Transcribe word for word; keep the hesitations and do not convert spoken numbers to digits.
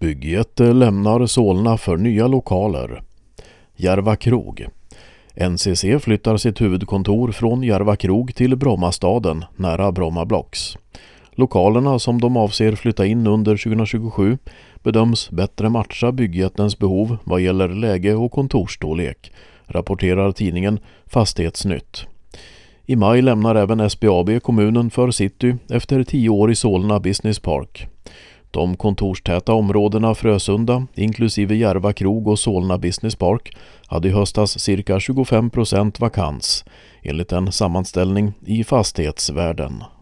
Byggjätte lämnar Solna för nya lokaler. Järva krog. N C C flyttar sitt huvudkontor från Järva krog till Brommastaden nära Bromma Blocks. Lokalerna som de avser flytta in under tjugohundratjugosju bedöms bättre matcha byggjättens behov vad gäller läge och kontorsstorlek, rapporterar tidningen Fastighetsnytt. I maj lämnar även S B A B kommunen för city efter tio år i Solna Business Park. De kontorstäta områdena Frösunda, inklusive Järva krog och Solna Business Park, hade i höstas cirka tjugofem procent vakans, enligt en sammanställning i Fastighetsvärlden.